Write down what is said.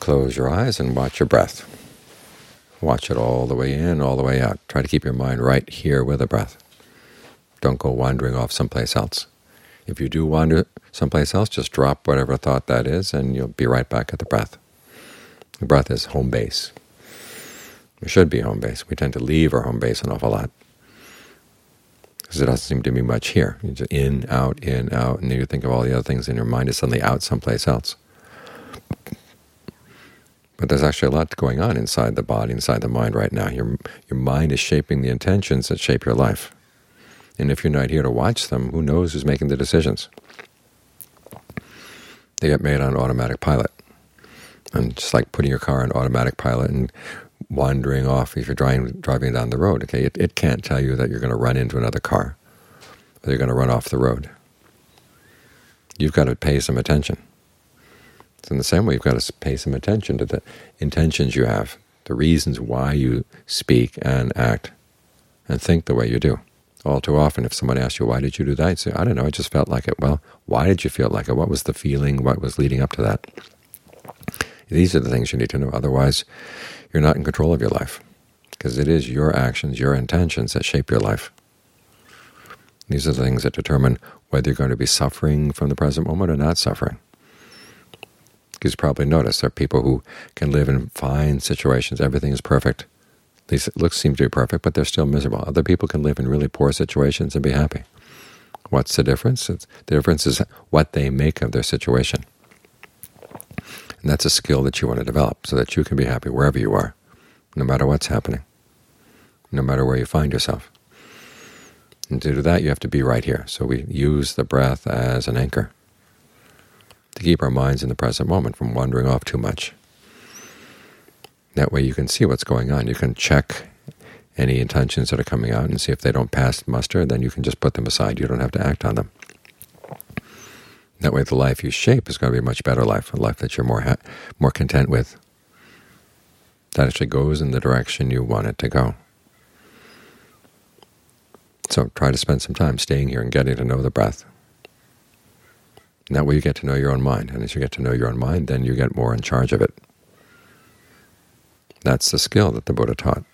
Close your eyes and watch your breath. Watch it all the way in, all the way out. Try to keep your mind right here with the breath. Don't go wandering off someplace else. If you do wander someplace else, just drop whatever thought that is, and you'll be right back at the breath. The breath is home base. It should be home base. We tend to leave our home base an awful lot, because there doesn't seem to be much here. You just in, out, and then you think of all the other things, and your mind is suddenly out someplace else. But there's actually a lot going on inside the body, inside the mind right now. Your mind is shaping the intentions that shape your life. And if you're not here to watch them, who knows who's making the decisions? They get made on automatic pilot. And just like putting your car on automatic pilot and wandering off if you're driving down the road, okay, it can't tell you that you're going to run into another car, or you're going to run off the road. You've got to pay some attention. So in the same way, you've got to pay some attention to the intentions you have, the reasons why you speak and act and think the way you do. All too often, if someone asks you, why did you do that? You say, I don't know, I just felt like it. Well, why did you feel like it? What was the feeling? What was leading up to that? These are the things you need to know. Otherwise, you're not in control of your life, because it is your actions, your intentions that shape your life. These are the things that determine whether you're going to be suffering from the present moment or not suffering. Because you probably noticed there are people who can live in fine situations, everything is perfect. At least it seems to be perfect, but they're still miserable. Other people can live in really poor situations and be happy. What's the difference? The difference is what they make of their situation. And that's a skill that you want to develop so that you can be happy wherever you are, no matter what's happening, no matter where you find yourself. And to do that, you have to be right here. So we use the breath as an anchor to keep our minds in the present moment from wandering off too much. That way you can see what's going on. You can check any intentions that are coming out and see if they don't pass muster, then you can just put them aside. You don't have to act on them. That way the life you shape is going to be a much better life, a life that you're more content with, that actually goes in the direction you want it to go. So try to spend some time staying here and getting to know the breath. And that way you get to know your own mind, and as you get to know your own mind, then you get more in charge of it. That's the skill that the Buddha taught.